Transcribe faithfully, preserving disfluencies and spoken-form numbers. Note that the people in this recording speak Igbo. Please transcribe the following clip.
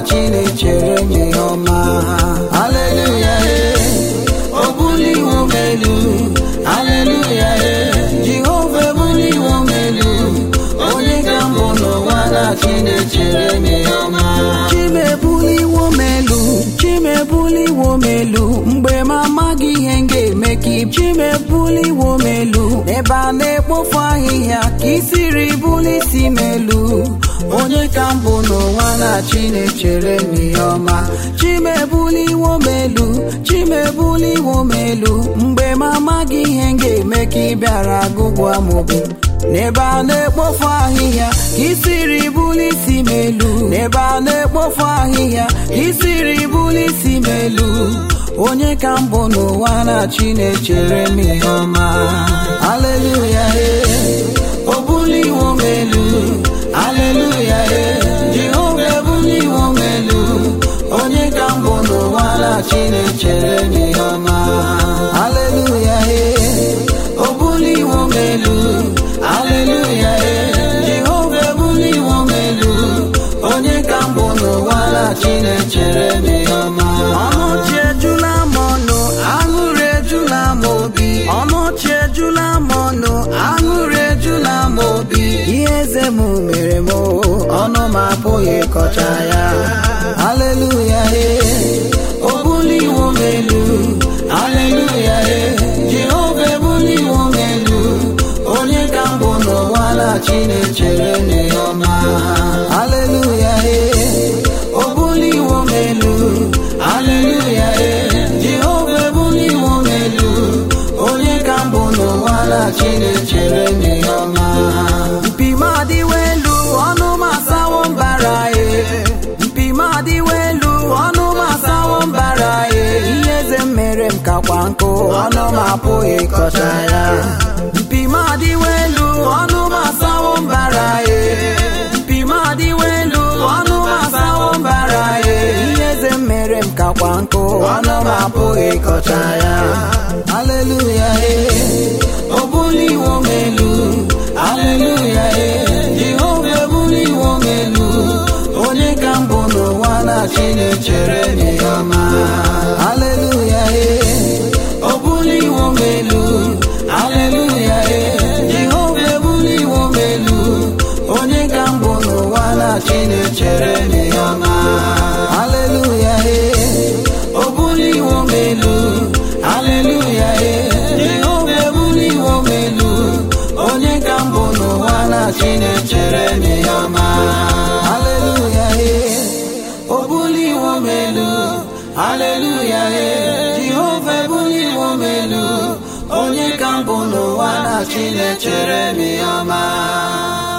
Chinechere m ihe ọma. Hallelujah, o buliwo m elu. Hallelujah, Jehova ebuliwo m elu. Onye ka m bụ n'ụwa na Chinechere m ihe ọma. Chimebuliwo m elu, Chimebuliwo m elu, mgbe m amaghị ihe m ga-eme ka ị Chimebuliwo m elu, ebe a na-ekpofu ahịhịa ka ị siri buli isi m elu. Onye ka m bụ n'ụwa na Chinechere m ihe ọma. Chimebuliwo m elu, Chimebuliwo m elu, mgbe m amaghị ihe m ga-eme ka ị bịara gụgwa m obi. N'ebe a na-ekpofu ahịhịa ka ị siri buli isi m elu. N'ebe a na-ekpofu ahịhịa ka ị siri buli isi m elu. Onye ka m bụ n'ụwa na Chinechere m ihe ọma. Hallelujah, o buliwo m elu. Hallelujah, Jehova ebuliwo m elu. Onye ka m bụ n'ụwa na Chinechere m ihe ọma. Hallelujah, o buliwo m elu. Hallelujah, Jehova ebuliwo m elu. Onye ka m bụ n'ụwa na Chinechere m ihe ọma. Ọnụchi ejula m ọnụ, aṅụrị ejula m obi. Ọnụchi ejula m ọnụ, aṅụrị ejula m obi. Ihe eze m mere m, ọnụ m apụghị ịkọcha ya. Hallelujah, o buliwo m elu. Hallelujah, Jehova ebuliwo m elu. Onye ka m bụ n'ụwa na Chinechere m ihe ọma. Hallelujah, o buliwo m elu. Hallelujah, Jehova ebuliwo m elu. Onye ka m bụ n'ụwa na Chinechere m ihe ọma. Mpi m adịwo elu, ọnụ m asawo mbara e. Mpi m adịwo elu, ọnụ m asawo mbara e. Ihe eze m mere m kakwa nkụ, ọnụ m apụghị ịkọcha ya. Mpi m adịwo elu, ọnụ m asawo mbara e. Mpi m adịwo elu, ọnụ m asawo mbara e. Ihe eze m mere m kakwa nkụ, ọnụ m apụghị ịkọcha ya. Hallelujah, o buliwo m elu. Hallelujah, Jehova ebuliwo m elu. Onye ka m bụ n'ụwa na Chinechere m ihe ọma. Hallelujah, o buliwo m elu. Hallelujah, Jehova ebuliwo m elu. Onye ka m bụ n'ụwa na Chinechere m ihe ọma. Hallelujah, o buliwo m elu. Hallelujah, Jehova ebuliwo m elu. Onye ka m bụ n'ụwa na Chinechere m ihe ọma. Hallelujah, o buliwo m elu. Hallelujah, Jehova ebuliwo m elu. Onye ka m bụ n'ụwa na Chinechere m ihe ọma.